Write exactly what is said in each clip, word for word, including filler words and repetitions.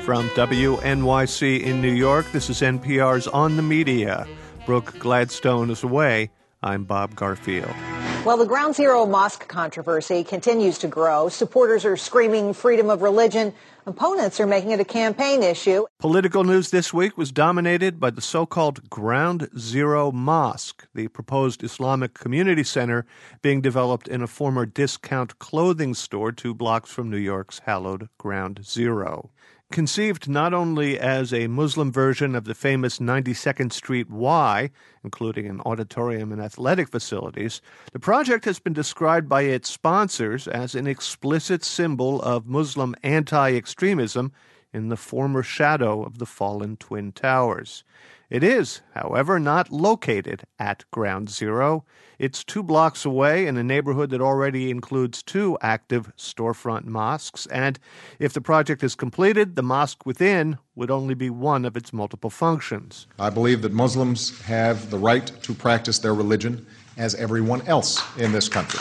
From W N Y C in New York, this is N P R's On the Media. Brooke Gladstone is away. I'm Bob Garfield. Well, the Ground Zero mosque controversy continues to grow. Supporters are screaming freedom of religion. Opponents are making it a campaign issue. Political news this week was dominated by the so-called Ground Zero Mosque, the proposed Islamic community center being developed in a former discount clothing store two blocks from New York's hallowed Ground Zero. Conceived not only as a Muslim version of the famous ninety-second Street Y, including an auditorium and athletic facilities, the project has been described by its sponsors as an explicit symbol of Muslim anti-extremism in the former shadow of the fallen Twin Towers. It is, however, not located at Ground Zero. It's two blocks away in a neighborhood that already includes two active storefront mosques, and if the project is completed, the mosque within would only be one of its multiple functions. I believe that Muslims have the right to practice their religion as everyone else in this country.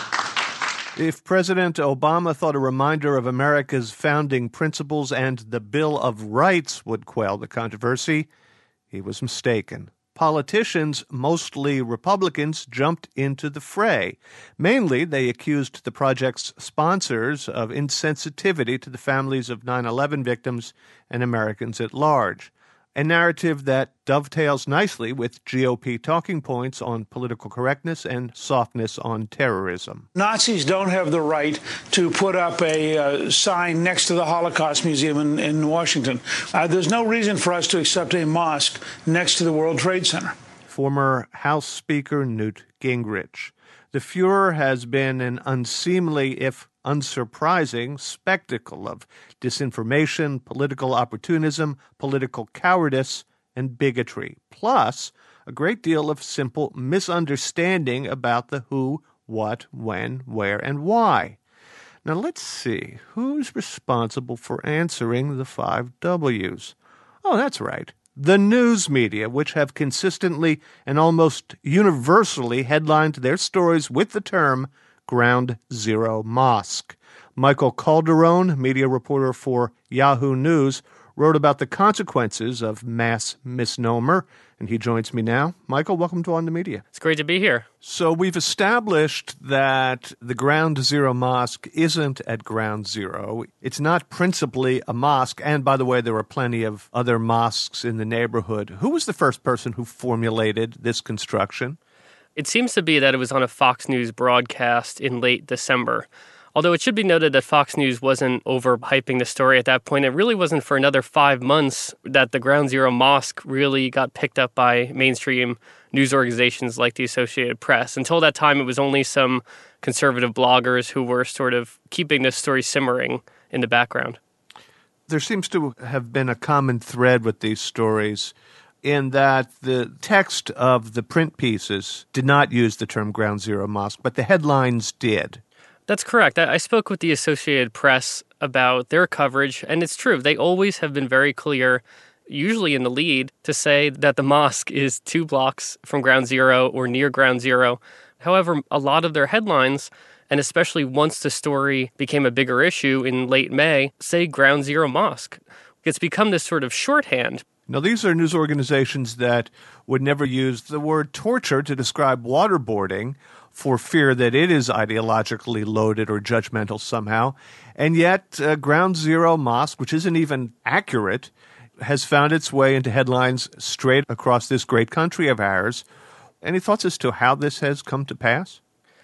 If President Obama thought a reminder of America's founding principles and the Bill of Rights would quell the controversy, he was mistaken. Politicians, mostly Republicans, jumped into the fray. Mainly, they accused the project's sponsors of insensitivity to the families of nine eleven victims and Americans at large. A narrative that dovetails nicely with G O P talking points on political correctness and softness on terrorism. Nazis don't have the right to put up a uh, sign next to the Holocaust Museum in, in Washington. Uh, there's no reason for us to accept a mosque next to the World Trade Center. Former House Speaker Newt Gingrich. The Fuhrer has been an unseemly, if unsurprising, spectacle of disinformation, political opportunism, political cowardice, and bigotry, plus a great deal of simple misunderstanding about the who, what, when, where, and why. Now let's see, who's responsible for answering the five W's? Oh, that's right. The news media, which have consistently and almost universally headlined their stories with the term Ground Zero Mosque. Michael Calderone, media reporter for Yahoo News, wrote about the consequences of mass misnomer, and he joins me now. Michael, welcome to On the Media. It's great to be here. So we've established that the Ground Zero Mosque isn't at Ground Zero. It's not principally a mosque, and by the way, there are plenty of other mosques in the neighborhood. Who was the first person who formulated this construction? It seems to be that it was on a Fox News broadcast in late December. Although it should be noted that Fox News wasn't overhyping the story at that point. It really wasn't for another five months that the Ground Zero Mosque really got picked up by mainstream news organizations like the Associated Press. Until that time, it was only some conservative bloggers who were sort of keeping this story simmering in the background. There seems to have been a common thread with these stories in that the text of the print pieces did not use the term Ground Zero Mosque, but the headlines did. That's correct. I spoke with the Associated Press about their coverage, and it's true. They always have been very clear, usually in the lead, to say that the mosque is two blocks from Ground Zero or near Ground Zero. However, a lot of their headlines, and especially once the story became a bigger issue in late May, say Ground Zero Mosque. It's become this sort of shorthand. Now, these are news organizations that would never use the word torture to describe waterboarding for fear that it is ideologically loaded or judgmental somehow. And yet, uh, Ground Zero Mosque, which isn't even accurate, has found its way into headlines straight across this great country of ours. Any thoughts as to how this has come to pass?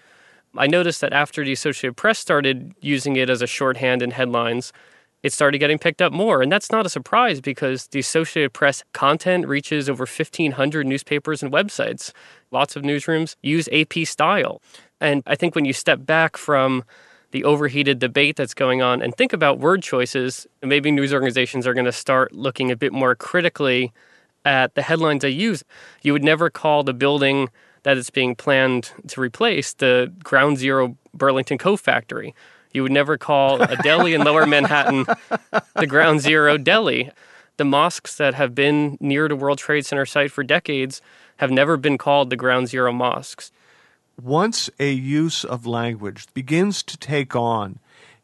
I noticed that after the Associated Press started using it as a shorthand in headlines, it started getting picked up more. And that's not a surprise because the Associated Press content reaches over fifteen hundred newspapers and websites. Lots of newsrooms use A P style. And I think when you step back from the overheated debate that's going on and think about word choices, maybe news organizations are going to start looking a bit more critically at the headlines they use. You would never call the building that it's being planned to replace the Ground Zero Burlington Coat Factory. You would never call a deli in Lower Manhattan the Ground Zero Deli. The mosques that have been near the World Trade Center site for decades have never been called the Ground Zero mosques. Once a use of language begins to take on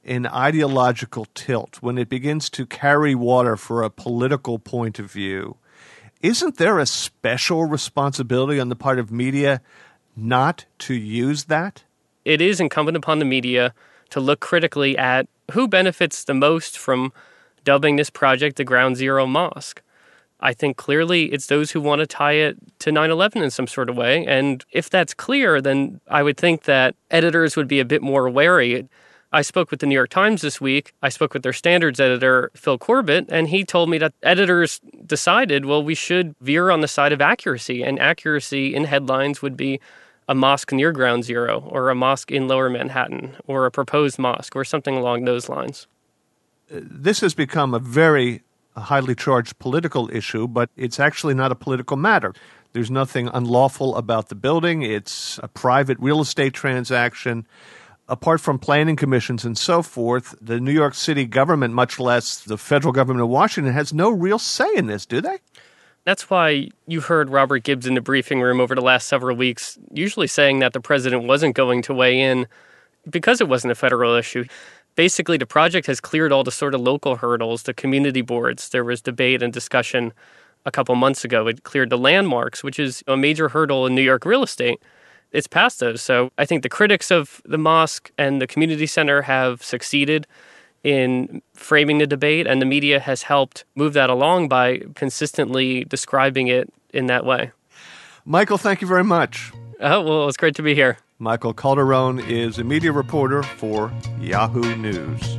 an ideological tilt, when it begins to carry water for a political point of view, isn't there a special responsibility on the part of media not to use that? It is incumbent upon the media to look critically at who benefits the most from dubbing this project the Ground Zero Mosque. I think clearly it's those who want to tie it to nine eleven in some sort of way. And if that's clear, then I would think that editors would be a bit more wary. I spoke with the New York Times this week. I spoke with their standards editor, Phil Corbett, and he told me that editors decided, well, we should veer on the side of accuracy. And accuracy in headlines would be a mosque near Ground Zero, or a mosque in Lower Manhattan, or a proposed mosque, or something along those lines. This has become a very highly charged political issue, but it's actually not a political matter. There's nothing unlawful about the building. It's a private real estate transaction. Apart from planning commissions and so forth, the New York City government, much less the federal government of Washington, has no real say in this, do they? That's why you heard Robert Gibbs in the briefing room over the last several weeks, usually saying that the president wasn't going to weigh in because it wasn't a federal issue. Basically, the project has cleared all the sort of local hurdles, the community boards. There was debate and discussion a couple months ago. It cleared the landmarks, which is a major hurdle in New York real estate. It's past those. So I think the critics of the mosque and the community center have succeeded in framing the debate, and the media has helped move that along by consistently describing it in that way. Michael, thank you very much. Oh, well, it's great to be here. Michael Calderone is a media reporter for Yahoo News.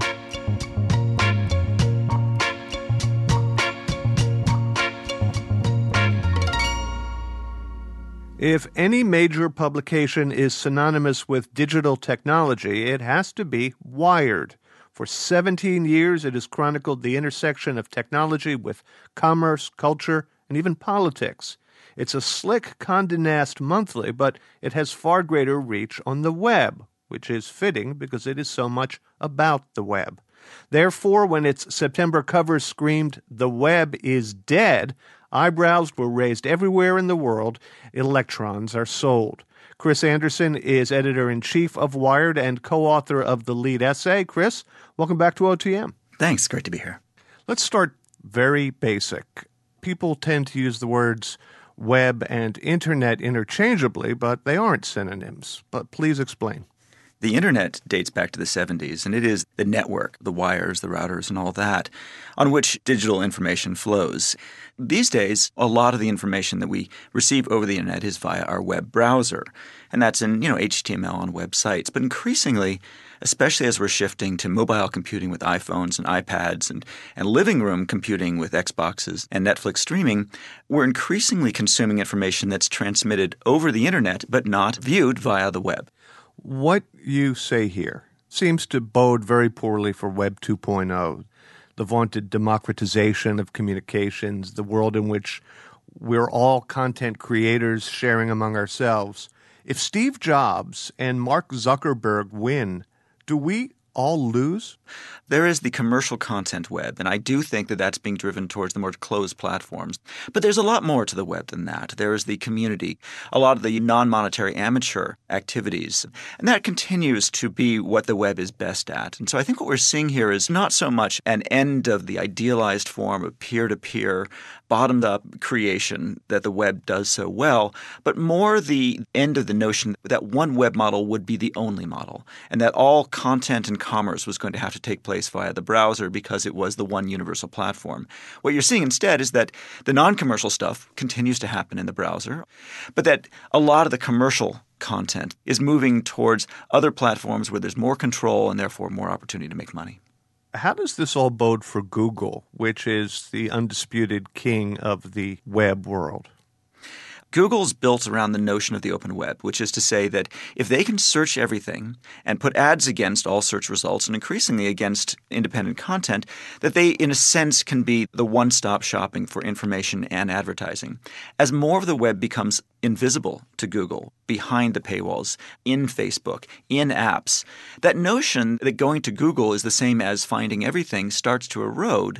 If any major publication is synonymous with digital technology, it has to be Wired. For seventeen years, it has chronicled the intersection of technology with commerce, culture, and even politics. It's a slick Condé Nast monthly, but it has far greater reach on the web, which is fitting because it is so much about the web. Therefore, when its September cover screamed, "The web is dead," eyebrows were raised everywhere in the world. Electrons are sold. Chris Anderson is editor-in-chief of Wired and co-author of the lead essay. Chris, welcome back to O T M. Thanks. Great to be here. Let's start very basic. People tend to use the words web and internet interchangeably, but they aren't synonyms. But please explain. The internet dates back to the seventies, and it is the network, the wires, the routers, and all that, on which digital information flows. These days, a lot of the information that we receive over the internet is via our web browser, and that's in, you know, H T M L on websites. But increasingly, especially as we're shifting to mobile computing with iPhones and iPads and, and living room computing with Xboxes and Netflix streaming, we're increasingly consuming information that's transmitted over the internet but not viewed via the web. What you say here seems to bode very poorly for Web two point oh, the vaunted democratization of communications, the world in which we're all content creators sharing among ourselves. If Steve Jobs and Mark Zuckerberg win, do we all lose? There is the commercial content web, and I do think that that's being driven towards the more closed platforms. But there's a lot more to the web than that. There is the community, a lot of the non-monetary amateur activities, and that continues to be what the web is best at. And so I think what we're seeing here is not so much an end of the idealized form of peer-to-peer, bottomed-up creation that the web does so well, but more the end of the notion that one web model would be the only model, and that all content and commerce was going to have to take place via the browser because it was the one universal platform. What you're seeing instead is that the non-commercial stuff continues to happen in the browser, but that a lot of the commercial content is moving towards other platforms where there's more control and therefore more opportunity to make money. How does this all bode for Google, which is the undisputed king of the web world? Google's built around the notion of the open web, which is to say that if they can search everything and put ads against all search results and increasingly against independent content, that they, in a sense, can be the one-stop shopping for information and advertising. As more of the web becomes invisible to Google, behind the paywalls, in Facebook, in apps, that notion that going to Google is the same as finding everything starts to erode.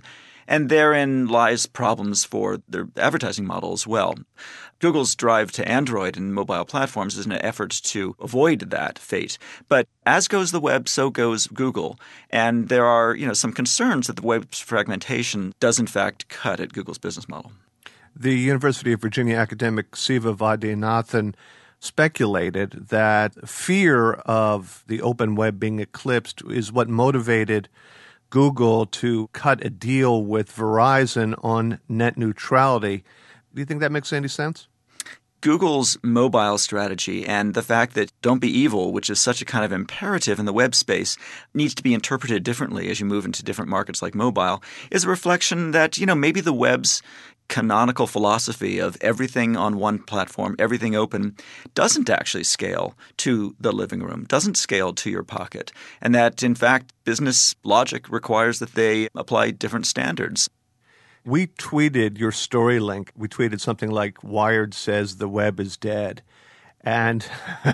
And therein lies problems for their advertising model as well. Google's drive to Android and mobile platforms is an effort to avoid that fate. But as goes the web, so goes Google. And there are, you know, some concerns that the web's fragmentation does in fact cut at Google's business model. The University of Virginia academic Siva Vaidyanathan speculated that fear of the open web being eclipsed is what motivated Google to cut a deal with Verizon on net neutrality. Do you think that makes any sense? Google's mobile strategy and the fact that don't be evil, which is such a kind of imperative in the web space, needs to be interpreted differently as you move into different markets like mobile, is a reflection that, you know, maybe the web's canonical philosophy of everything on one platform, everything open, doesn't actually scale to the living room, doesn't scale to your pocket, and that, in fact, business logic requires that they apply different standards. We tweeted your story link. We tweeted something like, Wired says the web is dead, and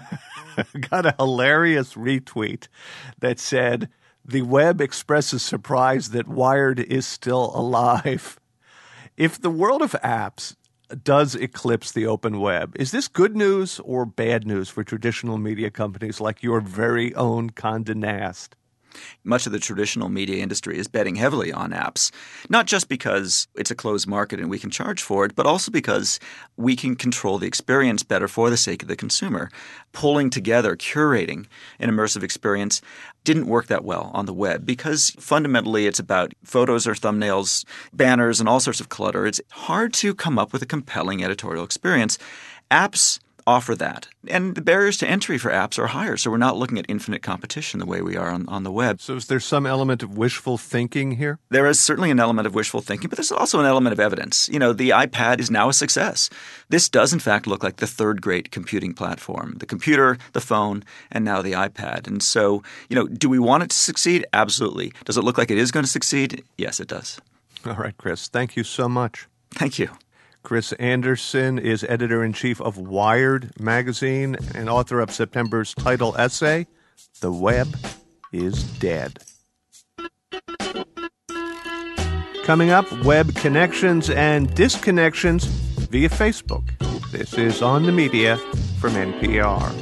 got a hilarious retweet that said, the web expresses surprise that Wired is still alive. If the world of apps does eclipse the open web, is this good news or bad news for traditional media companies like your very own Condé Nast? Much of the traditional media industry is betting heavily on apps, not just because it's a closed market and we can charge for it, but also because we can control the experience better for the sake of the consumer. Pulling together, curating an immersive experience didn't work that well on the web because fundamentally it's about photos or thumbnails, banners, and all sorts of clutter. It's hard to come up with a compelling editorial experience. Apps offer that. And the barriers to entry for apps are higher, so we're not looking at infinite competition the way we are on, on the web. So is there some element of wishful thinking here? There is certainly an element of wishful thinking, but there's also an element of evidence. You know, the iPad is now a success. This does, in fact, look like the third great computing platform. The computer, the phone, and now the iPad. And so, you know, do we want it to succeed? Absolutely. Does it look like it is going to succeed? Yes, it does. All right, Chris. Thank you so much. Thank you. Chris Anderson is editor-in-chief of Wired magazine and author of September's title essay, The Web is Dead. Coming up, web connections and disconnections via Facebook. This is On the Media from N P R.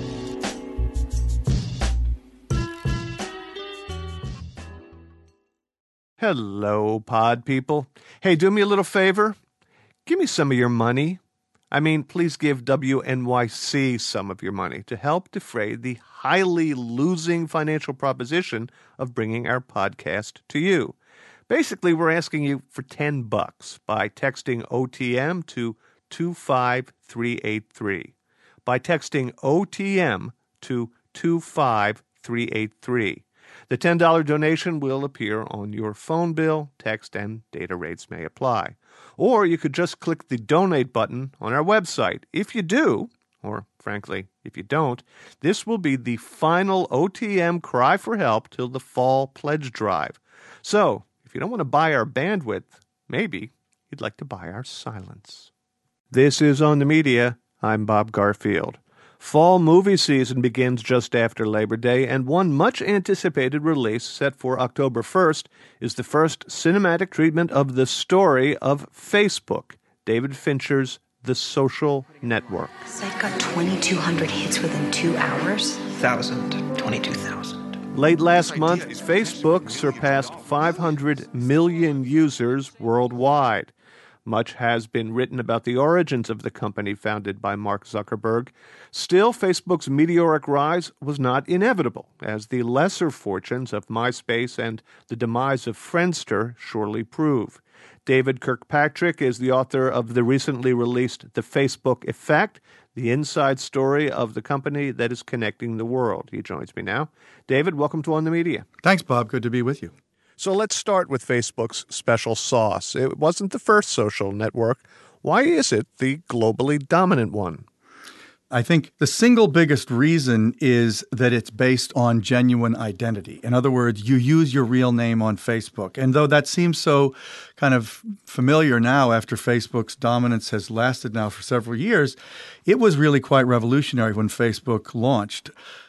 Hello, pod people. Hey, do me a little favor. Give me some of your money. I mean, please give W N Y C some of your money to help defray the highly losing financial proposition of bringing our podcast to you. Basically, we're asking you for ten bucks by texting O T M to two five three eight three. By texting O T M to two five three eight three. The ten dollars donation will appear on your phone bill. Text and data rates may apply. Or you could just click the donate button on our website. If you do, or frankly, if you don't, this will be the final O T M cry for help till the fall pledge drive. So, if you don't want to buy our bandwidth, maybe you'd like to buy our silence. This is On the Media. I'm Bob Garfield. Fall movie season begins just after Labor Day, and one much-anticipated release set for October first is the first cinematic treatment of the story of Facebook, David Fincher's The Social Network. Site got twenty-two hundred hits within two hours. Thousand, twenty-two thousand. Late last month, Facebook surpassed five hundred million users worldwide. Much has been written about the origins of the company founded by Mark Zuckerberg. Still, Facebook's meteoric rise was not inevitable, as the lesser fortunes of MySpace and the demise of Friendster surely prove. David Kirkpatrick is the author of the recently released The Facebook Effect, the inside story of the company that is connecting the world. He joins me now. David, welcome to On the Media. Thanks, Bob. Good to be with you. So let's start with Facebook's special sauce. It wasn't the first social network. Why is it the globally dominant one? I think the single biggest reason is that it's based on genuine identity. In other words, you use your real name on Facebook. And though that seems so kind of familiar now after Facebook's dominance has lasted now for several years, it was really quite revolutionary when Facebook launched.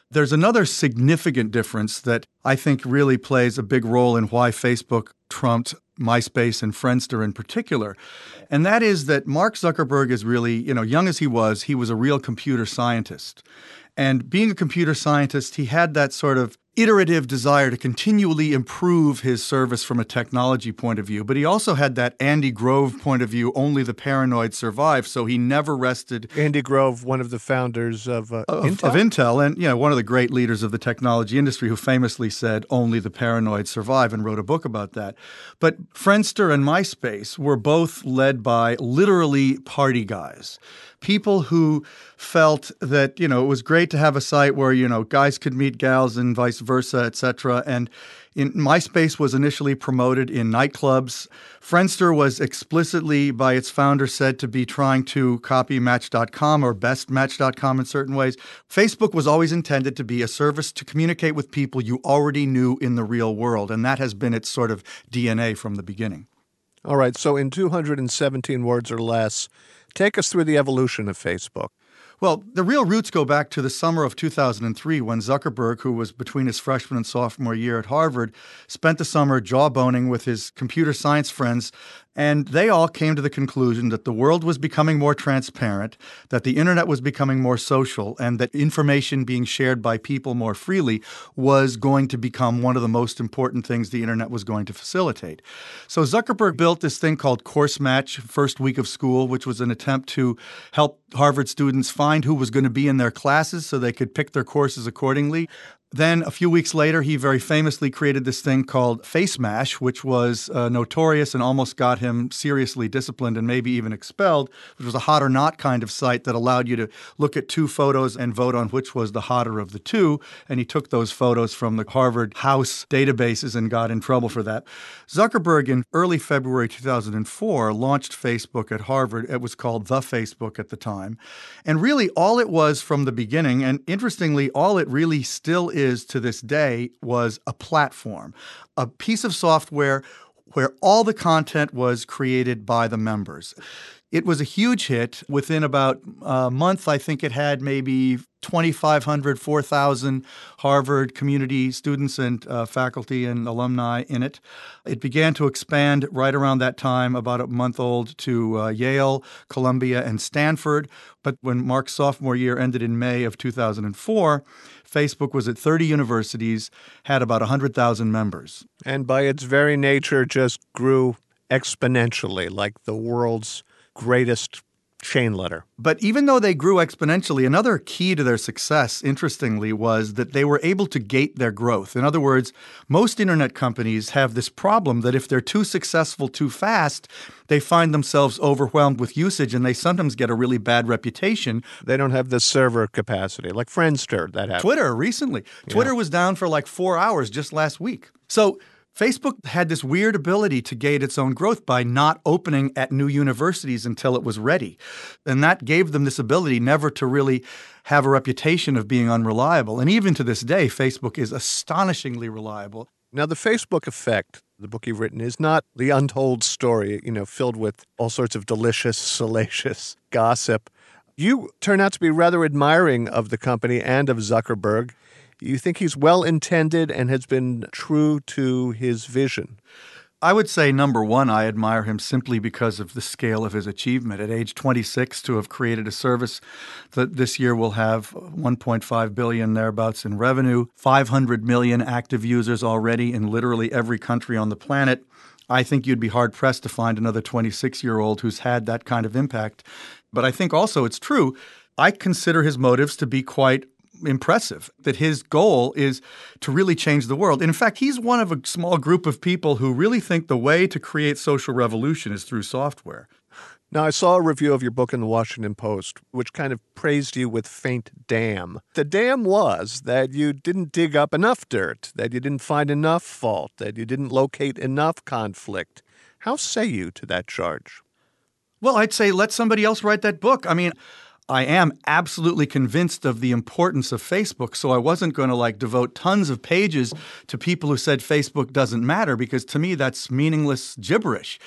There's another significant difference that I think really plays a big role in why Facebook trumped MySpace and Friendster in particular. And that is that Mark Zuckerberg is really, you know, young as he was, he was a real computer scientist. And being a computer scientist, he had that sort of iterative desire to continually improve his service from a technology point of view. But he also had that Andy Grove point of view, only the paranoid survive, so he never rested. Andy Grove, one of the founders of, uh, of Intel. Of Intel, and you know, one of the great leaders of the technology industry who famously said, only the paranoid survive, and wrote a book about that. But Friendster and MySpace were both led by literally party guys. People who felt that, you know, it was great to have a site where, you know, guys could meet gals and vice versa, et cetera. And in, MySpace was initially promoted in nightclubs. Friendster was explicitly, by its founder, said to be trying to copy Match dot com or best Match dot com in certain ways. Facebook was always intended to be a service to communicate with people you already knew in the real world. And that has been its sort of D N A from the beginning. All right. So in two hundred seventeen words or less, take us through the evolution of Facebook. Well, the real roots go back to the summer of two thousand three when Zuckerberg, who was between his freshman and sophomore year at Harvard, spent the summer jawboning with his computer science friends, and they all came to the conclusion that the world was becoming more transparent, that the internet was becoming more social, and that information being shared by people more freely was going to become one of the most important things the internet was going to facilitate. So Zuckerberg built this thing called Course Match, first week of school, which was an attempt to help Harvard students find who was going to be in their classes so they could pick their courses accordingly. Then a few weeks later, he very famously created this thing called FaceMash, which was uh, notorious and almost got him seriously disciplined and maybe even expelled, which was a hot or not kind of site that allowed you to look at two photos and vote on which was the hotter of the two. And he took those photos from the Harvard House databases and got in trouble for that. Zuckerberg, in early February two thousand four, launched Facebook at Harvard. It was called The Facebook at the time. And really all it was from the beginning, and interestingly, all it really still is is to this day, was a platform, a piece of software where all the content was created by the members. It was a huge hit. Within about a month, I think it had maybe twenty-five hundred, four thousand Harvard community students and uh, faculty and alumni in it. It began to expand right around that time, about a month old, to uh, Yale, Columbia, and Stanford. But when Mark's sophomore year ended in May of two thousand four, Facebook was at thirty universities, had about one hundred thousand members. And by its very nature, just grew exponentially, like the world's greatest chain letter. But even though they grew exponentially, another key to their success, interestingly, was that they were able to gate their growth. In other words, most internet companies have this problem that if they're too successful too fast, they find themselves overwhelmed with usage and they sometimes get a really bad reputation. They don't have the server capacity, like Friendster, that happened. Twitter, recently. Yeah. Twitter was down for like four hours just last week. So Facebook had this weird ability to gate its own growth by not opening at new universities until it was ready. And that gave them this ability never to really have a reputation of being unreliable. And even to this day, Facebook is astonishingly reliable. Now, the Facebook effect, the book you've written, is not the untold story, you know, filled with all sorts of delicious, salacious gossip. You turn out to be rather admiring of the company and of Zuckerberg. You think he's well-intended and has been true to his vision? I would say, number one, I admire him simply because of the scale of his achievement. At age twenty-six, to have created a service that this year will have one point five billion dollars thereabouts in revenue, five hundred million active users already in literally every country on the planet. I think you'd be hard-pressed to find another twenty-six-year-old who's had that kind of impact. But I think also it's true. I consider his motives to be quite impressive, that his goal is to really change the world. And in fact, he's one of a small group of people who really think the way to create social revolution is through software. Now, I saw a review of your book in the Washington Post, which kind of praised you with faint damn. The damn was that you didn't dig up enough dirt, that you didn't find enough fault, that you didn't locate enough conflict. How say you to that charge? Well, I'd say let somebody else write that book. I mean, I am absolutely convinced of the importance of Facebook, so I wasn't going to like devote tons of pages to people who said Facebook doesn't matter, because to me that's meaningless gibberish.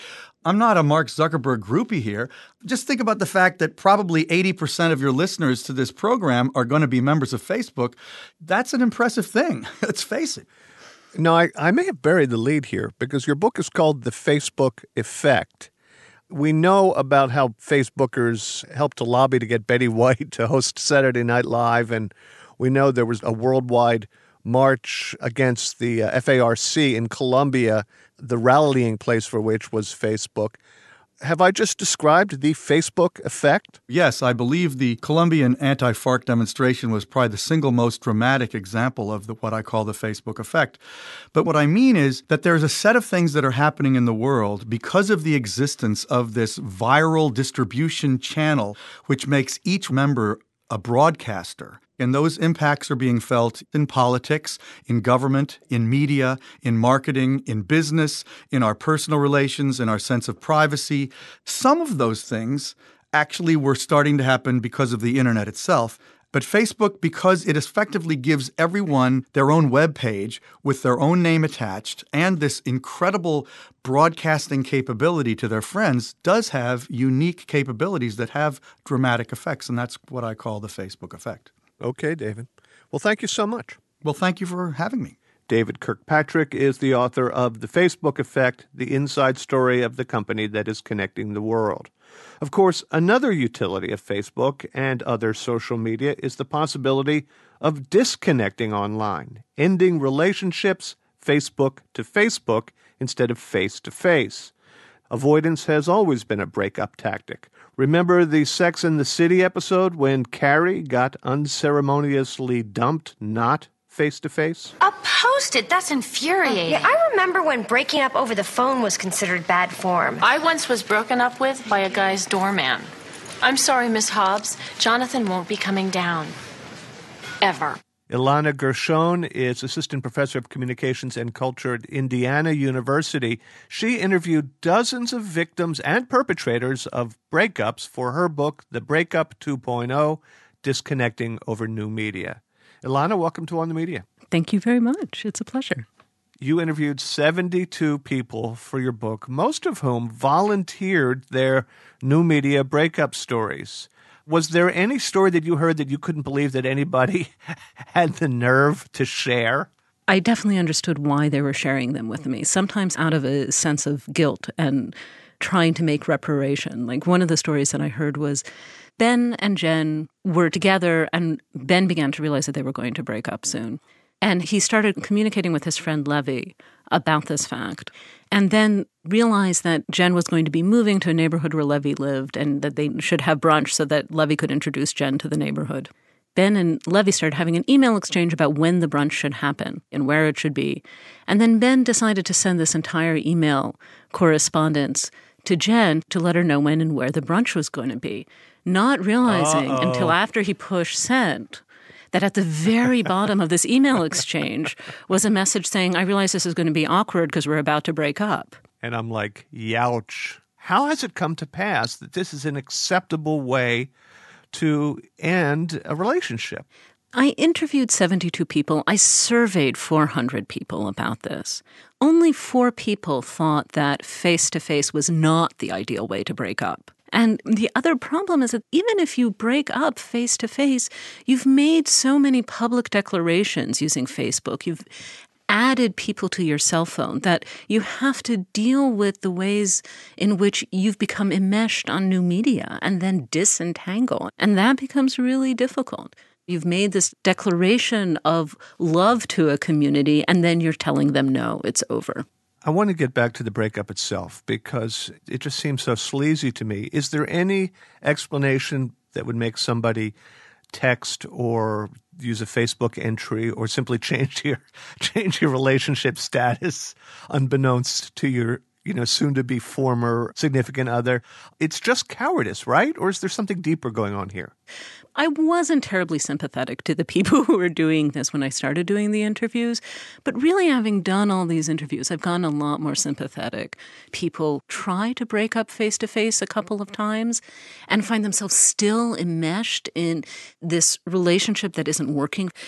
I'm not a Mark Zuckerberg groupie here. Just think about the fact that probably eighty percent of your listeners to this program are going to be members of Facebook. That's an impressive thing. Let's face it. No, I, I may have buried the lead here because your book is called The Facebook Effect. We know about how Facebookers helped to lobby to get Betty White to host Saturday Night Live, and we know there was a worldwide march against the uh, F A R C in Colombia, the rallying place for which was Facebook. Have I just described the Facebook effect? Yes, I believe the Colombian anti-FARC demonstration was probably the single most dramatic example of the, what I call the Facebook effect. But what I mean is that there's a set of things that are happening in the world because of the existence of this viral distribution channel, which makes each member a broadcaster. And those impacts are being felt in politics, in government, in media, in marketing, in business, in our personal relations, in our sense of privacy. Some of those things actually were starting to happen because of the internet itself. But Facebook, because it effectively gives everyone their own web page with their own name attached and this incredible broadcasting capability to their friends, does have unique capabilities that have dramatic effects. And that's what I call the Facebook effect. Okay, David. Well, thank you so much. Well, thank you for having me. David Kirkpatrick is the author of The Facebook Effect, the inside story of the company that is connecting the world. Of course, another utility of Facebook and other social media is the possibility of disconnecting online, ending relationships Facebook to Facebook instead of face-to-face. Avoidance has always been a breakup tactic. Remember the Sex and the City episode when Carrie got unceremoniously dumped, not face-to-face? A Post-it? That's infuriating. Yeah, I remember when breaking up over the phone was considered bad form. I once was broken up with by a guy's doorman. I'm sorry, Miss Hobbs. Jonathan won't be coming down. Ever. Ilana Gershon is Assistant Professor of Communications and Culture at Indiana University. She interviewed dozens of victims and perpetrators of breakups for her book, The Breakup two point oh, Disconnecting Over New Media. Ilana, welcome to On the Media. Thank you very much. It's a pleasure. You interviewed seventy-two people for your book, most of whom volunteered their new media breakup stories. Was there any story that you heard that you couldn't believe that anybody had the nerve to share? I definitely understood why they were sharing them with me, sometimes out of a sense of guilt and trying to make reparation. Like one of the stories that I heard was Ben and Jen were together, and Ben began to realize that they were going to break up soon. And he started communicating with his friend Levy about this fact, and then realized that Jen was going to be moving to a neighborhood where Levy lived and that they should have brunch so that Levy could introduce Jen to the neighborhood. Ben and Levy started having an email exchange about when the brunch should happen and where it should be. And then Ben decided to send this entire email correspondence to Jen to let her know when and where the brunch was going to be, not realizing Uh-oh. until after he pushed send that at the very bottom of this email exchange was a message saying, I realize this is going to be awkward because we're about to break up. And I'm like, youch. How has it come to pass that this is an acceptable way to end a relationship? I interviewed seventy-two people. I surveyed four hundred people about this. Only four people thought that face-to-face was not the ideal way to break up. And the other problem is that even if you break up face-to-face, you've made so many public declarations using Facebook. You've added people to your cell phone that you have to deal with the ways in which you've become enmeshed on new media and then disentangle. And that becomes really difficult. You've made this declaration of love to a community, and then you're telling them, no, it's over. I want to get back to the breakup itself because it just seems so sleazy to me. Is there any explanation that would make somebody text or use a Facebook entry or simply change your change your relationship status unbeknownst to your, you know, soon-to-be former significant other? It's just cowardice, right? Or is there something deeper going on here? I wasn't terribly sympathetic to the people who were doing this when I started doing the interviews. But really, having done all these interviews, I've gotten a lot more sympathetic. People try to break up face-to-face a couple of times and find themselves still enmeshed in this relationship that isn't working.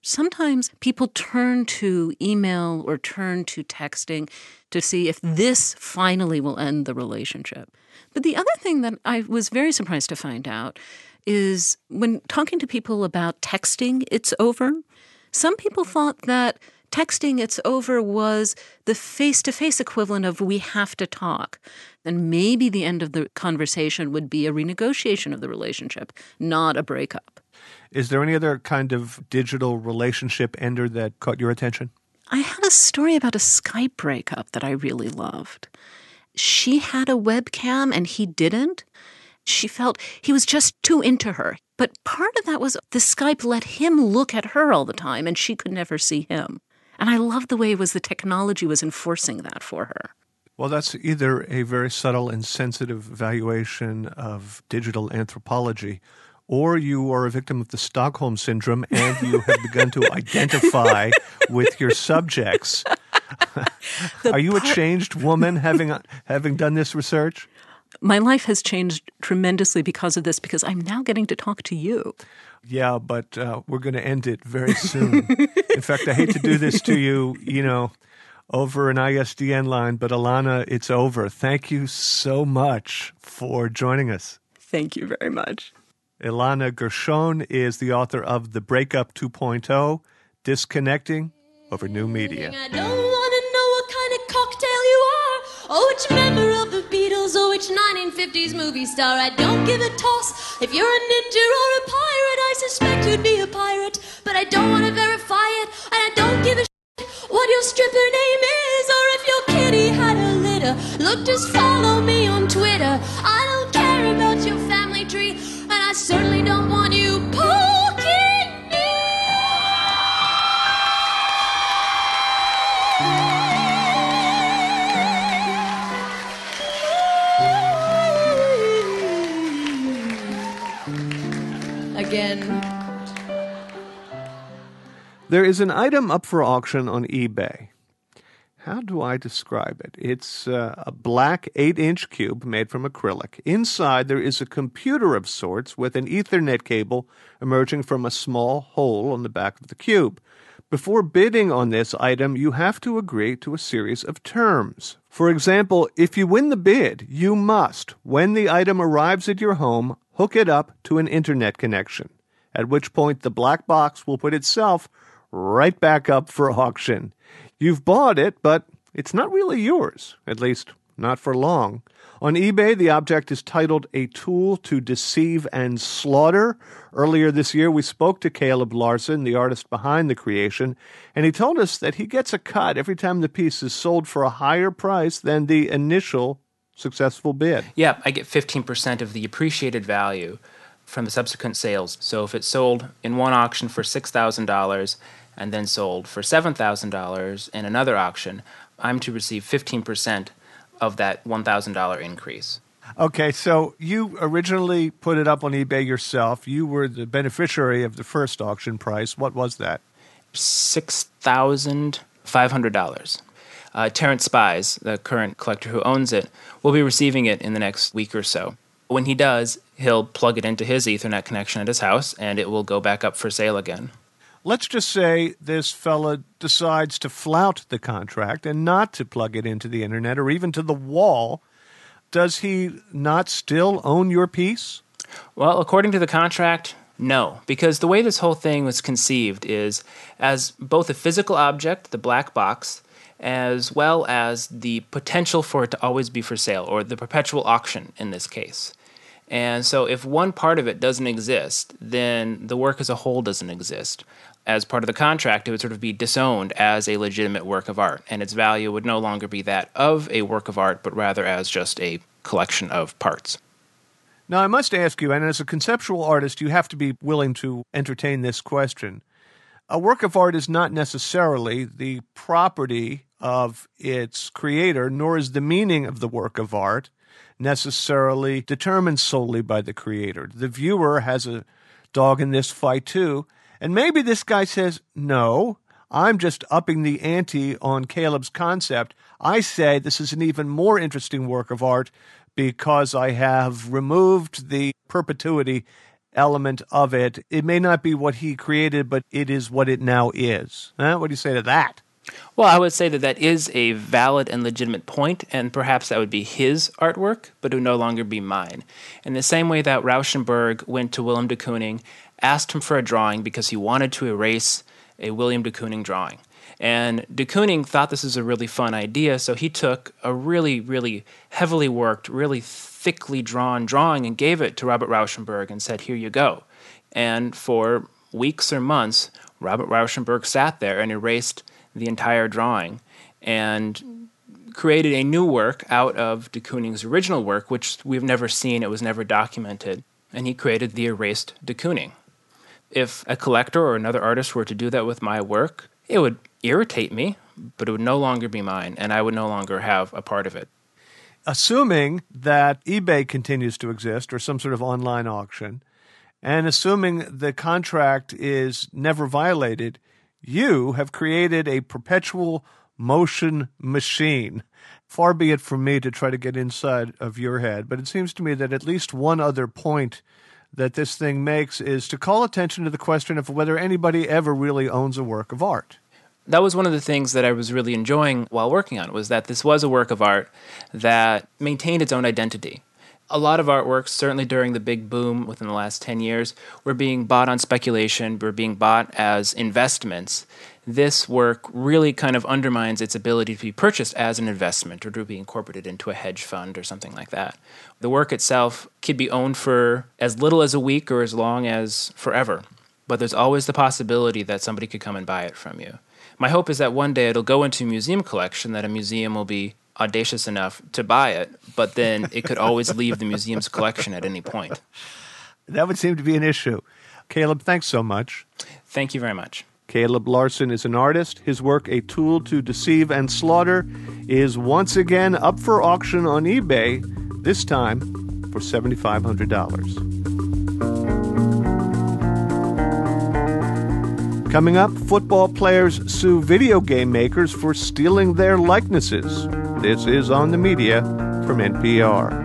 Sometimes people turn to email or turn to texting to see if this finally will end the relationship. But the other thing that I was very surprised to find out is when talking to people about texting it's over, some people thought that texting it's over was the face-to-face equivalent of we have to talk. And maybe the end of the conversation would be a renegotiation of the relationship, not a breakup. Is there any other kind of digital relationship ender that caught your attention? I had a story about a Skype breakup that I really loved. She had a webcam and he didn't. She felt he was just too into her. But part of that was the Skype let him look at her all the time and she could never see him. And I loved the way it was the technology was enforcing that for her. Well, that's either a very subtle and sensitive valuation of digital anthropology, or you are a victim of the Stockholm Syndrome and you have begun to identify with your subjects. Are you part- a changed woman having having done this research? My life has changed tremendously because of this, because I'm now getting to talk to you. Yeah, but uh, we're going to end it very soon. In fact, I hate to do this to you, you know, over an I S D N line, but Ilana, it's over. Thank you so much for joining us. Thank you very much. Ilana Gershon is the author of The Breakup two point oh, Disconnecting Over New Media. I don't want to know what kind of cocktail you are, or which member of the Beatles, or which nineteen fifties movie star. I don't give a toss if you're a ninja or a pirate. I suspect you'd be a pirate, but I don't want to verify it, and I don't give a shit what your stripper name is, or if your kitty had a litter. Look, just follow me on Twitter. I don't care about your family tree, and I certainly don't want you poking me. Again. There is an item up for auction on eBay. How do I describe it? It's uh, a black eight-inch cube made from acrylic. Inside there is a computer of sorts with an Ethernet cable emerging from a small hole on the back of the cube. Before bidding on this item, you have to agree to a series of terms. For example, if you win the bid, you must, when the item arrives at your home, hook it up to an internet connection, at which point the black box will put itself right back up for auction. You've bought it, but it's not really yours, at least not for long. On eBay, the object is titled A Tool to Deceive and Slaughter. Earlier this year, we spoke to Caleb Larson, the artist behind the creation, and he told us that he gets a cut every time the piece is sold for a higher price than the initial successful bid. Yeah, I get fifteen percent of the appreciated value from the subsequent sales. So if it's sold in one auction for six thousand dollars and then sold for seven thousand dollars in another auction, I'm to receive fifteen percent of that one thousand dollars increase. Okay, so you originally put it up on eBay yourself. You were the beneficiary of the first auction price. What was that? six thousand five hundred dollars. Uh, Terrence Spies, the current collector who owns it, will be receiving it in the next week or so. When he does, he'll plug it into his Ethernet connection at his house, and it will go back up for sale again. Let's just say this fella decides to flout the contract and not to plug it into the internet or even to the wall. Does he not still own your piece? Well, according to the contract, no. Because the way this whole thing was conceived is as both a physical object, the black box, as well as the potential for it to always be for sale, or the perpetual auction in this case. And so if one part of it doesn't exist, then the work as a whole doesn't exist. As part of the contract, it would sort of be disowned as a legitimate work of art, and its value would no longer be that of a work of art, but rather as just a collection of parts. Now, I must ask you, and as a conceptual artist, you have to be willing to entertain this question. A work of art is not necessarily the property of its creator, nor is the meaning of the work of art necessarily determined solely by the creator. The viewer has a dog in this fight too, and maybe this guy says, no, I'm just upping the ante on Caleb's concept. I say this is an even more interesting work of art because I have removed the perpetuity element of it. It may not be what he created, but it is what it now is. Huh? What do you say to that? Well, I would say that that is a valid and legitimate point, and perhaps that would be his artwork, but it would no longer be mine. In the same way that Rauschenberg went to Willem de Kooning, asked him for a drawing because he wanted to erase a William de Kooning drawing. And de Kooning thought this was a really fun idea, so he took a really, really heavily worked, really thickly drawn drawing and gave it to Robert Rauschenberg and said, here you go. And for weeks or months, Robert Rauschenberg sat there and erased the entire drawing and created a new work out of de Kooning's original work, which we've never seen, it was never documented, and he created the erased de Kooning. If a collector or another artist were to do that with my work, it would irritate me, but it would no longer be mine, and I would no longer have a part of it. Assuming that eBay continues to exist or some sort of online auction, and assuming the contract is never violated, you have created a perpetual motion machine. Far be it from me to try to get inside of your head, but it seems to me that at least one other point that this thing makes is to call attention to the question of whether anybody ever really owns a work of art. That was one of the things that I was really enjoying while working on it, was that this was a work of art that maintained its own identity. A lot of artworks, certainly during the big boom within the last ten years, were being bought on speculation, were being bought as investments. This work really kind of undermines its ability to be purchased as an investment or to be incorporated into a hedge fund or something like that. The work itself could be owned for as little as a week or as long as forever, but there's always the possibility that somebody could come and buy it from you. My hope is that one day it'll go into a museum collection, that a museum will be audacious enough to buy it, but then it could always leave the museum's collection at any point. That would seem to be an issue. Caleb, thanks so much. Thank you very much. Caleb Larson is an artist. His work, A Tool to Deceive and Slaughter, is once again up for auction on eBay, this time for seven thousand five hundred dollars. Coming up, football players sue video game makers for stealing their likenesses. This is On the Media from N P R.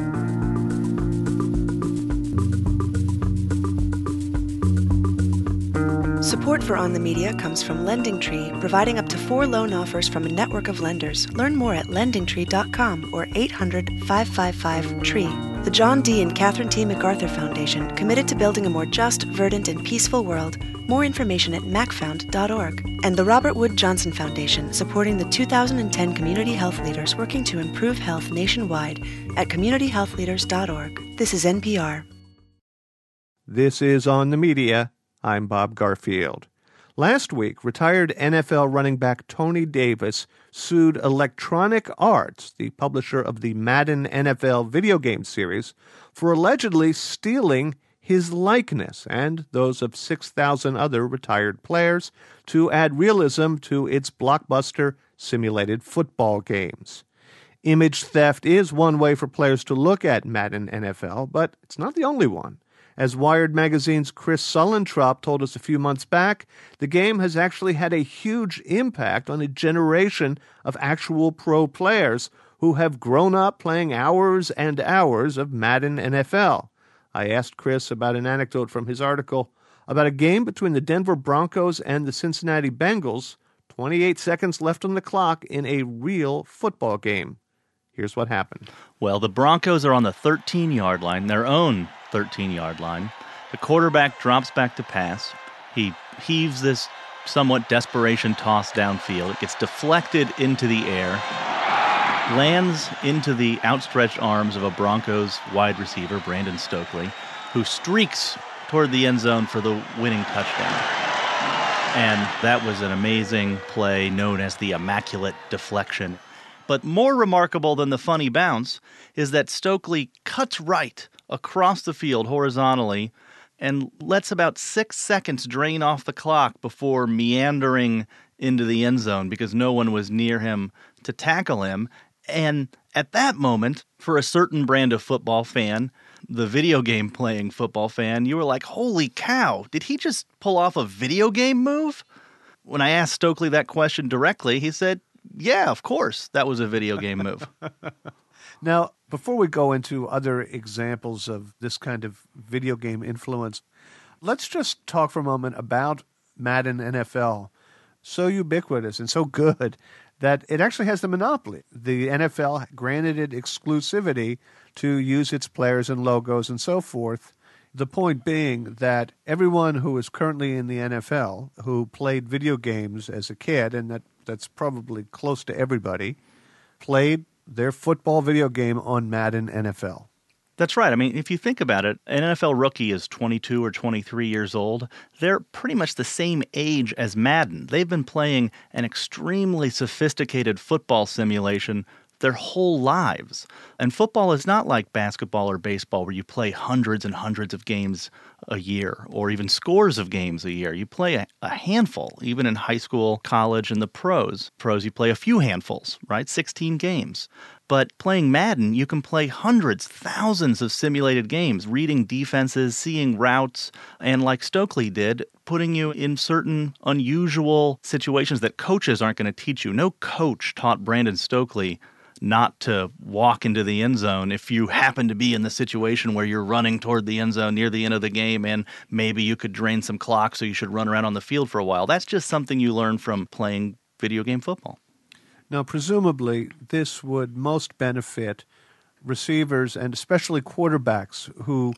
Support for On the Media comes from LendingTree, providing up to four loan offers from a network of lenders. Learn more at lending tree dot com or eight hundred, five five five, T R E E. The John D. and Catherine T. MacArthur Foundation, committed to building a more just, verdant, and peaceful world. More information at mac found dot org. And the Robert Wood Johnson Foundation, supporting the two thousand ten community health leaders working to improve health nationwide at community health leaders dot org. This is N P R. This is On the Media. I'm Bob Garfield. Last week, retired N F L running back Tony Davis sued Electronic Arts, the publisher of the Madden N F L video game series, for allegedly stealing his likeness and those of six thousand other retired players to add realism to its blockbuster simulated football games. Image theft is one way for players to look at Madden N F L, but it's not the only one. As Wired Magazine's Chris Sullentrop told us a few months back, the game has actually had a huge impact on a generation of actual pro players who have grown up playing hours and hours of Madden N F L. I asked Chris about an anecdote from his article about a game between the Denver Broncos and the Cincinnati Bengals, twenty-eight seconds left on the clock in a real football game. Here's what happened. Well, the Broncos are on the thirteen-yard line, their own thirteen-yard line. The quarterback drops back to pass. He heaves this somewhat desperation toss downfield. It gets deflected into the air, lands into the outstretched arms of a Broncos wide receiver, Brandon Stokely, who streaks toward the end zone for the winning touchdown. And that was an amazing play known as the Immaculate Deflection. But more remarkable than the funny bounce is that Stokely cuts right across the field horizontally and lets about six seconds drain off the clock before meandering into the end zone because no one was near him to tackle him. And at that moment, for a certain brand of football fan, the video game playing football fan, you were like, holy cow, did he just pull off a video game move? When I asked Stokely that question directly, he said, yeah, of course, that was a video game move. Now, Before we go into other examples of this kind of video game influence, let's just talk for a moment about Madden N F L. So ubiquitous and so good that it actually has the monopoly. The N F L granted it exclusivity to use its players and logos and so forth. The point being that everyone who is currently in the N F L who played video games as a kid, and that, that's probably close to everybody, played their football video game on Madden N F L. That's right. I mean, if you think about it, an N F L rookie is twenty-two or twenty-three years old. They're pretty much the same age as Madden. They've been playing an extremely sophisticated football simulation their whole lives. And football is not like basketball or baseball where you play hundreds and hundreds of games a year or even scores of games a year. You play a, a handful, even in high school, college, and the pros. Pros, you play a few handfuls, right? sixteen games. But playing Madden, you can play hundreds, thousands of simulated games, reading defenses, seeing routes, and like Stokely did, putting you in certain unusual situations that coaches aren't going to teach you. No coach taught Brandon Stokely not to walk into the end zone if you happen to be in the situation where you're running toward the end zone near the end of the game and maybe you could drain some clock so you should run around on the field for a while. That's just something you learn from playing video game football. Now, presumably, this would most benefit receivers and especially quarterbacks who,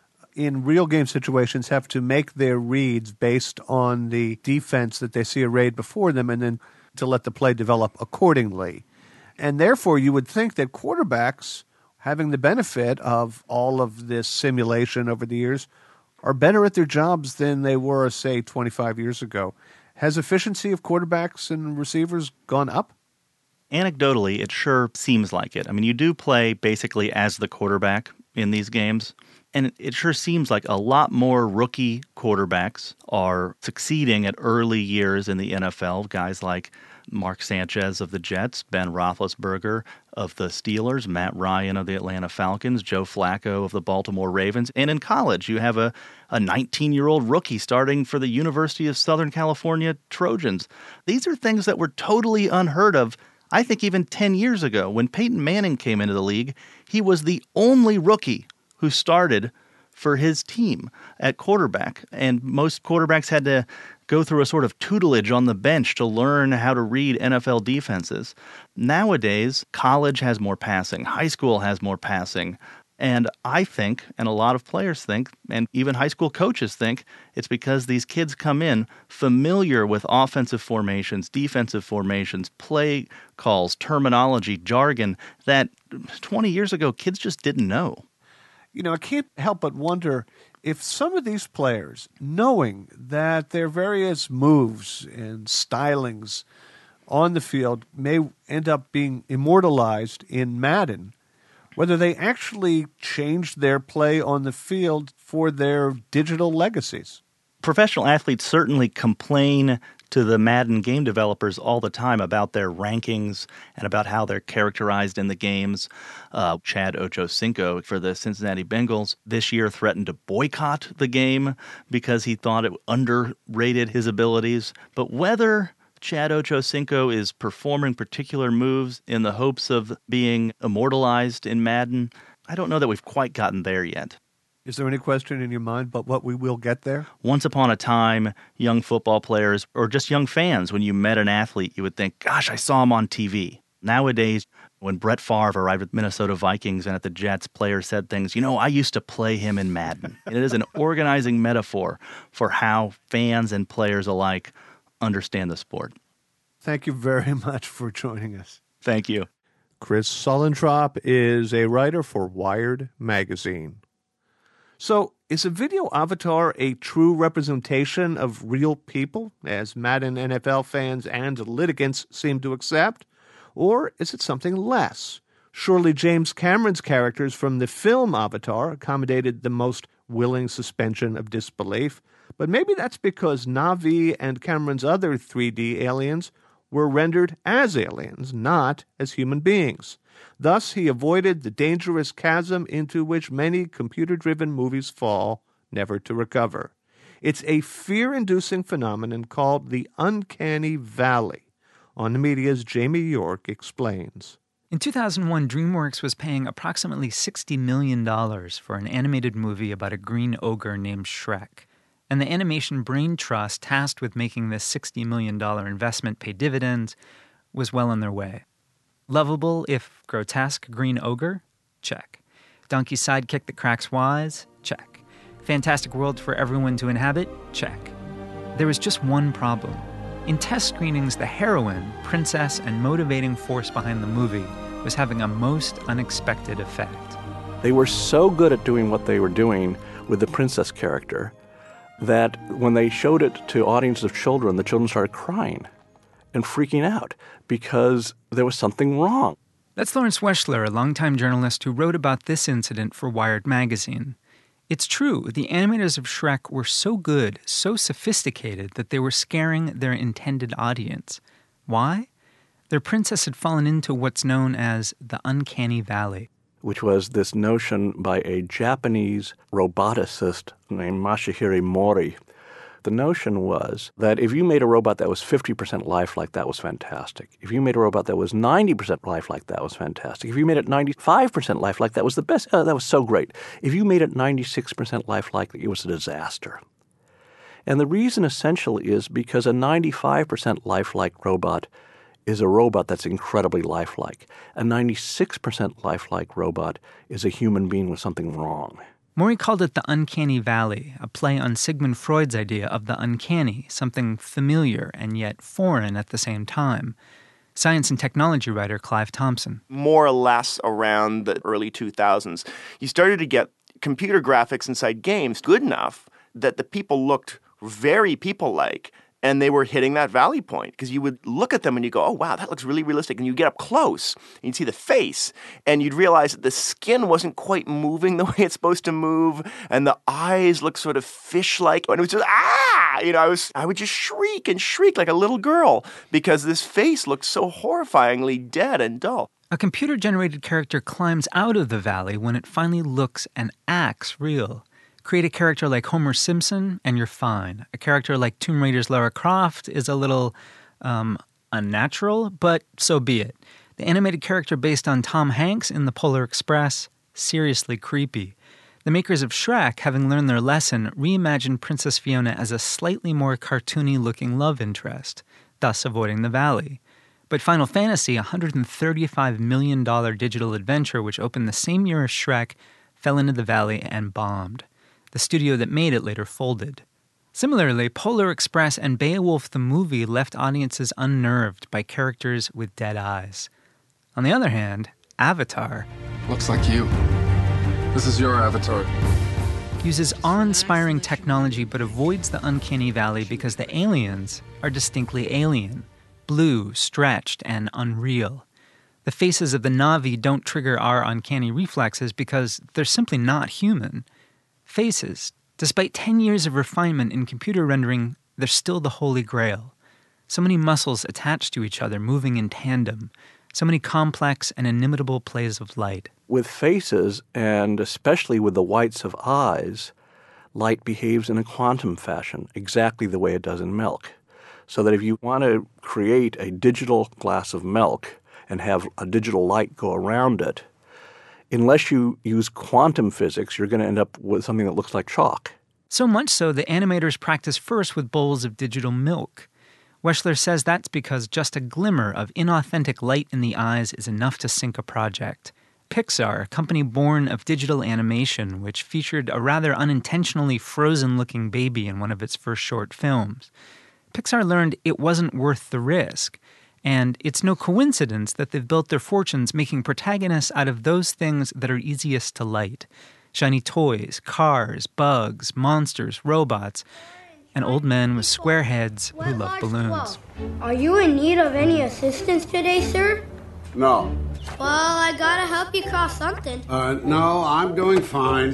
in real game situations, have to make their reads based on the defense that they see arrayed before them and then to let the play develop accordingly. And therefore, you would think that quarterbacks, having the benefit of all of this simulation over the years, are better at their jobs than they were, say, twenty-five years ago. Has efficiency of quarterbacks and receivers gone up? Anecdotally, it sure seems like it. I mean, you do play basically as the quarterback in these games, and it sure seems like a lot more rookie quarterbacks are succeeding at early years in the N F L. Guys like Mark Sanchez of the Jets, Ben Roethlisberger of the Steelers, Matt Ryan of the Atlanta Falcons, Joe Flacco of the Baltimore Ravens. And in college, you have a, a nineteen-year-old rookie starting for the University of Southern California Trojans. These are things that were totally unheard of, I think, even ten years ago. When Peyton Manning came into the league, he was the only rookie who started for his team at quarterback. And most quarterbacks had to go through a sort of tutelage on the bench to learn how to read N F L defenses. Nowadays, college has more passing, high school has more passing. And I think, and a lot of players think, and even high school coaches think, it's because these kids come in familiar with offensive formations, defensive formations, play calls, terminology, jargon that twenty years ago kids just didn't know. You know, I can't help but wonder if some of these players, knowing that their various moves and stylings on the field may end up being immortalized in Madden, whether they actually changed their play on the field for their digital legacies. Professional athletes certainly complain to the Madden game developers all the time about their rankings and about how they're characterized in the games. Uh, Chad Ochocinco for the Cincinnati Bengals this year threatened to boycott the game because he thought it underrated his abilities. But whether Chad Ochocinco is performing particular moves in the hopes of being immortalized in Madden, I don't know that we've quite gotten there yet. Is there any question in your mind about what we will get there? Once upon a time, young football players, or just young fans, when you met an athlete, you would think, gosh, I saw him on T V. Nowadays, when Brett Favre arrived at Minnesota Vikings and at the Jets, players said things, you know, I used to play him in Madden. It is an organizing metaphor for how fans and players alike understand the sport. Thank you very much for joining us. Thank you. Chris Suellentrop is a writer for Wired magazine. So, is a video avatar a true representation of real people, as Madden N F L fans and litigants seem to accept? Or is it something less? Surely James Cameron's characters from the film Avatar accommodated the most willing suspension of disbelief, but maybe that's because Na'vi and Cameron's other three D aliens were rendered as aliens, not as human beings. Thus, he avoided the dangerous chasm into which many computer-driven movies fall, never to recover. It's a fear-inducing phenomenon called the uncanny valley. On the Media's Jamie York explains. In two thousand one, DreamWorks was paying approximately sixty million dollars for an animated movie about a green ogre named Shrek. And the Animation Brain Trust, tasked with making this sixty million dollars investment pay dividends, was well on their way. Lovable, if grotesque, green ogre? Check. Donkey sidekick that cracks wise? Check. Fantastic world for everyone to inhabit? Check. There was just one problem. In test screenings, the heroine, princess, and motivating force behind the movie was having a most unexpected effect. They were so good at doing what they were doing with the princess character that when they showed it to audiences of children, the children started crying and freaking out because there was something wrong. That's Lawrence Weschler, a longtime journalist who wrote about this incident for Wired magazine. It's true, the animators of Shrek were so good, so sophisticated, that they were scaring their intended audience. Why? Their princess had fallen into what's known as the uncanny valley, which was this notion by a Japanese roboticist named Masahiro Mori. The notion was that if you made a robot that was fifty percent lifelike, that was fantastic. If you made a robot that was ninety percent lifelike, that was fantastic. If you made it ninety-five percent lifelike, that was the best. Oh, that was so great. If you made it ninety-six percent lifelike, it was a disaster. And the reason essentially is because a ninety-five percent lifelike robot is a robot that's incredibly lifelike. A ninety-six percent lifelike robot is a human being with something wrong. Maury called it the uncanny valley, a play on Sigmund Freud's idea of the uncanny, something familiar and yet foreign at the same time. Science and technology writer Clive Thompson. More or less around the early two thousands, you started to get computer graphics inside games good enough that the people looked very people-like. And they were hitting that valley point because you would look at them and you go, oh, wow, that looks really realistic. And you get up close and you'd see the face and you'd realize that the skin wasn't quite moving the way it's supposed to move. And the eyes looked sort of fish-like. And it was just, ah, you know, I was, I would just shriek and shriek like a little girl because this face looked so horrifyingly dead and dull. A computer-generated character climbs out of the valley when it finally looks and acts real. Create a character like Homer Simpson, and you're fine. A character like Tomb Raider's Lara Croft is a little um, unnatural, but so be it. The animated character based on Tom Hanks in The Polar Express, seriously creepy. The makers of Shrek, having learned their lesson, reimagined Princess Fiona as a slightly more cartoony-looking love interest, thus avoiding the valley. But Final Fantasy, a one hundred thirty-five million dollars digital adventure which opened the same year as Shrek, fell into the valley and bombed. The studio that made it later folded. Similarly, Polar Express and Beowulf the movie left audiences unnerved by characters with dead eyes. On the other hand, Avatar... Looks like you. This is your avatar. Uses awe-inspiring technology but avoids the uncanny valley because the aliens are distinctly alien, blue, stretched, and unreal. The faces of the Na'vi don't trigger our uncanny reflexes because they're simply not human. Faces, despite ten years of refinement in computer rendering, they're still the holy grail. So many muscles attached to each other, moving in tandem. So many complex and inimitable plays of light. With faces, and especially with the whites of eyes, light behaves in a quantum fashion, exactly the way it does in milk. So that if you want to create a digital glass of milk and have a digital light go around it, unless you use quantum physics, you're going to end up with something that looks like chalk. So much so, the animators practice first with bowls of digital milk. Weschler says that's because just a glimmer of inauthentic light in the eyes is enough to sink a project. Pixar, a company born of digital animation, which featured a rather unintentionally frozen-looking baby in one of its first short films. Pixar learned it wasn't worth the risk. And it's no coincidence that they've built their fortunes making protagonists out of those things that are easiest to light. Shiny toys, cars, bugs, monsters, robots, and old men with square heads who love balloons. Are you in need of any assistance today, sir? No. Well, I gotta help you cross something. Uh, no, I'm doing fine.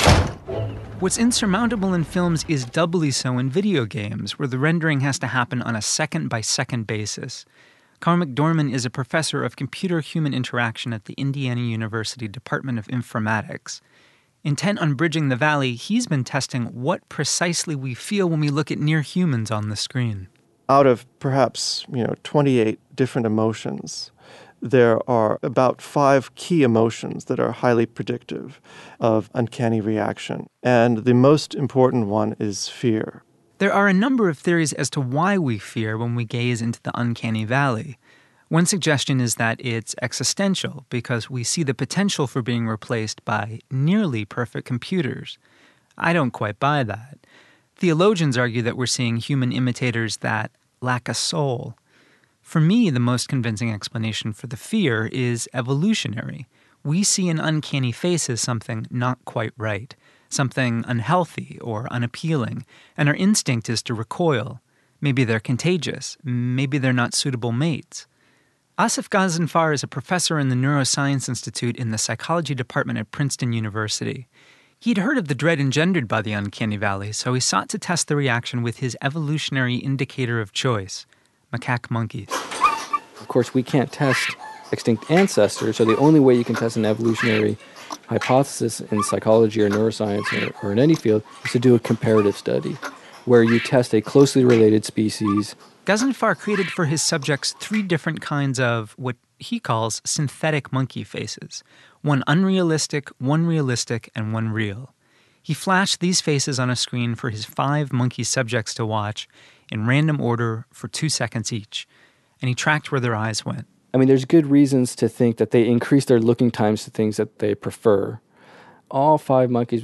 What's insurmountable in films is doubly so in video games, where the rendering has to happen on a second-by-second basis. Carl McDorman is a professor of computer-human interaction at the Indiana University Department of Informatics. Intent on bridging the valley, he's been testing what precisely we feel when we look at near humans on the screen. Out of perhaps, you know, twenty-eight different emotions there are about five key emotions that are highly predictive of uncanny reaction. And the most important one is fear. There are a number of theories as to why we fear when we gaze into the uncanny valley. One suggestion is that it's existential because we see the potential for being replaced by nearly perfect computers. I don't quite buy that. Theologians argue that we're seeing human imitators that lack a soul. For me, the most convincing explanation for the fear is evolutionary. We see an uncanny face as something not quite right, something unhealthy or unappealing, and our instinct is to recoil. Maybe they're contagious. Maybe they're not suitable mates. Asif Ghazanfar is a professor in the Neuroscience Institute in the Psychology Department at Princeton University. He'd heard of the dread engendered by the uncanny valley, so he sought to test the reaction with his evolutionary indicator of choice, macaque monkeys. Of course, we can't test extinct ancestors, so the only way you can test an evolutionary hypothesis in psychology or neuroscience or, or in any field is to do a comparative study, where you test a closely related species. Ghazanfar created for his subjects three different kinds of what he calls synthetic monkey faces. One unrealistic, one realistic, and one real. He flashed these faces on a screen for his five monkey subjects to watch in random order for two seconds each, and he tracked where their eyes went. I mean, there's good reasons to think that they increase their looking times to things that they prefer. All five monkeys,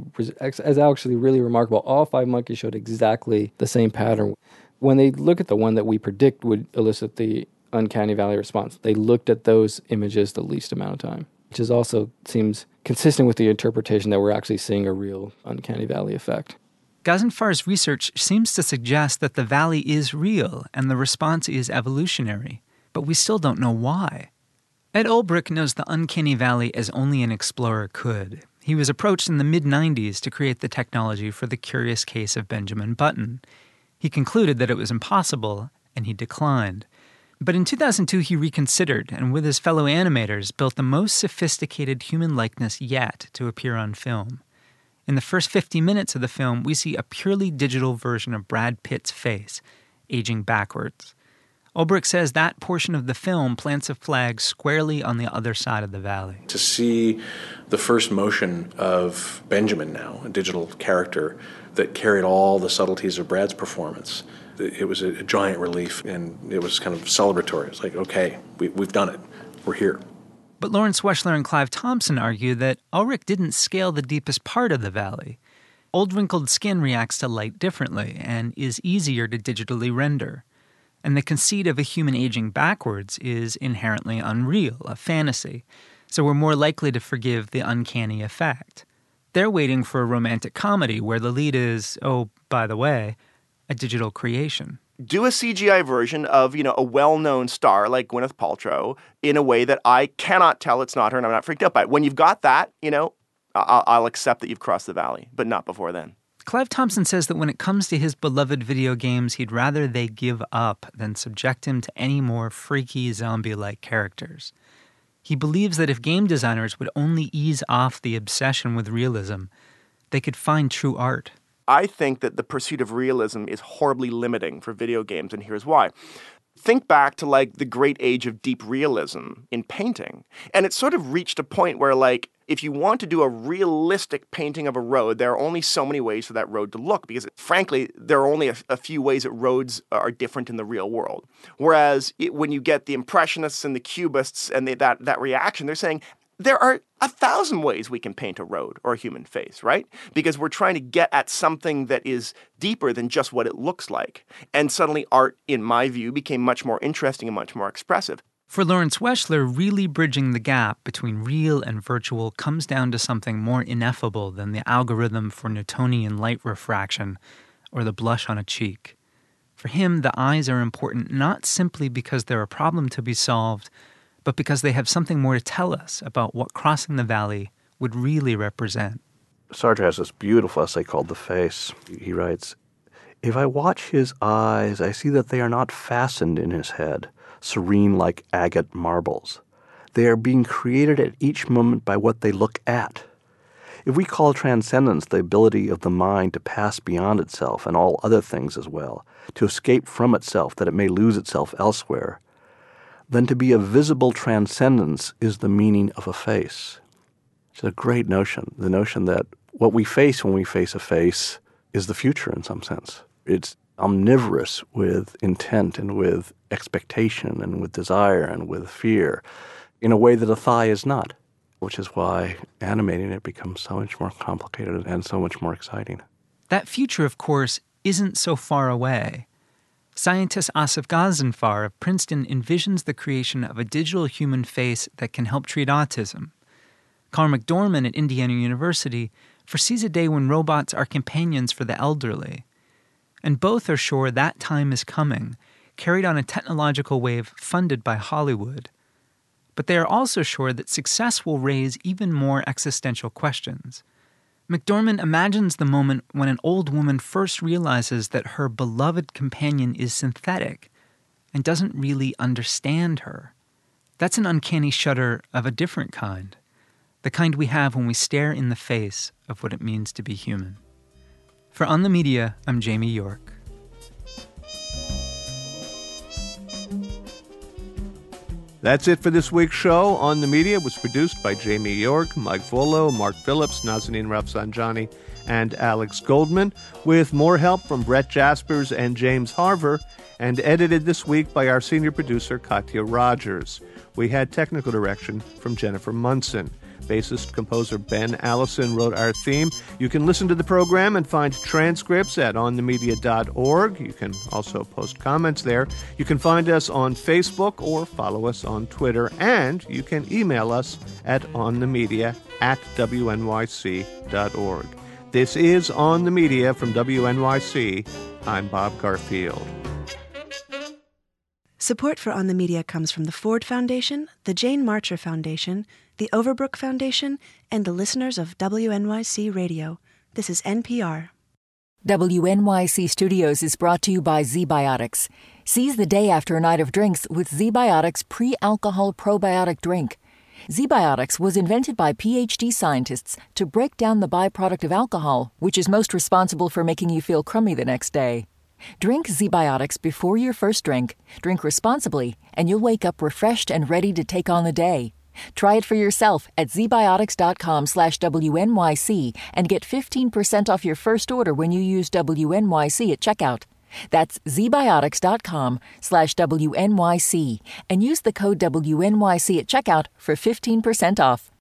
as actually really remarkable, all five monkeys showed exactly the same pattern. When they look at the one that we predict would elicit the uncanny valley response, they looked at those images the least amount of time, which is also seems consistent with the interpretation that we're actually seeing a real uncanny valley effect. Ghazanfar's research seems to suggest that the valley is real and the response is evolutionary, but we still don't know why. Ed Olbrich knows the uncanny valley as only an explorer could. He was approached in the mid nineties to create the technology for the curious case of Benjamin Button. He concluded that it was impossible, and he declined. But in two thousand two, he reconsidered, and with his fellow animators, built the most sophisticated human likeness yet to appear on film. In the first fifty minutes of the film, we see a purely digital version of Brad Pitt's face, aging backwards. Olbrich says that portion of the film plants a flag squarely on the other side of the valley. To see the first motion of Benjamin now, a digital character that carried all the subtleties of Brad's performance, it was a giant relief, and it was kind of celebratory. It's like, okay, we, we've done it. We're here. But Lawrence Weschler and Clive Thompson argue that Ulrich didn't scale the deepest part of the valley. Old wrinkled skin reacts to light differently and is easier to digitally render. And the conceit of a human aging backwards is inherently unreal, a fantasy, so we're more likely to forgive the uncanny effect. They're waiting for a romantic comedy where the lead is, oh, by the way, a digital creation. Do a C G I version of, you know, a well-known star like Gwyneth Paltrow in a way that I cannot tell it's not her and I'm not freaked out by it. When you've got that, you know, I'll, I'll accept that you've crossed the valley, but not before then. Clive Thompson says that when it comes to his beloved video games, he'd rather they give up than subject him to any more freaky zombie-like characters. He believes that if game designers would only ease off the obsession with realism, they could find true art. I think that the pursuit of realism is horribly limiting for video games, and here's why. Think back to, like, the great age of deep realism in painting. And it sort of reached a point where, like, if you want to do a realistic painting of a road, there are only so many ways for that road to look, because, frankly, there are only a, a few ways that roads are different in the real world. Whereas it, when you get the Impressionists and the Cubists and the, that, that reaction, they're saying, there are a thousand ways we can paint a road or a human face, right? Because we're trying to get at something that is deeper than just what it looks like. And suddenly art, in my view, became much more interesting and much more expressive. For Lawrence Weschler, really bridging the gap between real and virtual comes down to something more ineffable than the algorithm for Newtonian light refraction or the blush on a cheek. For him, the eyes are important not simply because they're a problem to be solved, but because they have something more to tell us about what crossing the valley would really represent. Sartre has this beautiful essay called The Face. He writes, "If I watch his eyes, I see that they are not fastened in his head, serene like agate marbles. They are being created at each moment by what they look at. If we call transcendence the ability of the mind to pass beyond itself and all other things as well, to escape from itself that it may lose itself elsewhere, then to be a visible transcendence is the meaning of a face. It's a great notion, the notion that what we face when we face a face is the future in some sense. It's omnivorous with intent and with expectation and with desire and with fear in a way that a thigh is not, which is why animating it becomes so much more complicated and so much more exciting. That future, of course, isn't so far away. Scientist Asif Ghazanfar of Princeton envisions the creation of a digital human face that can help treat autism. Carl McDorman at Indiana University foresees a day when robots are companions for the elderly. And both are sure that time is coming, carried on a technological wave funded by Hollywood. But they are also sure that success will raise even more existential questions. McDorman imagines the moment when an old woman first realizes that her beloved companion is synthetic and doesn't really understand her. That's an uncanny shudder of a different kind, the kind we have when we stare in the face of what it means to be human. For On the Media, I'm Jamie York. That's it for this week's show. On the Media was produced by Jamie York, Mike Volo, Mark Phillips, Nazanin Rafsanjani, and Alex Goldman, with more help from Brett Jaspers and James Harver, and edited this week by our senior producer, Katya Rogers. We had technical direction from Jennifer Munson. Bassist composer Ben Allison wrote our theme. You can listen to the program and find transcripts at on the media dot org. You can also post comments there. You can find us on Facebook or follow us on Twitter. And you can email us at onthemedia at w n y c dot org. This is On the Media from W N Y C. I'm Bob Garfield. Support for On the Media comes from the Ford Foundation, the Jane Marcher Foundation, the Overbrook Foundation, and the listeners of W N Y C Radio. This is N P R. W N Y C Studios is brought to you by ZBiotics. Seize the day after a night of drinks with ZBiotics pre-alcohol probiotic drink. ZBiotics was invented by P H D scientists to break down the byproduct of alcohol, which is most responsible for making you feel crummy the next day. Drink ZBiotics before your first drink, drink responsibly, and you'll wake up refreshed and ready to take on the day. Try it for yourself at zbiotics.com slash WNYC and get fifteen percent off your first order when you use W N Y C at checkout. That's zbiotics.com slash WNYC and use the code W N Y C at checkout for fifteen percent off.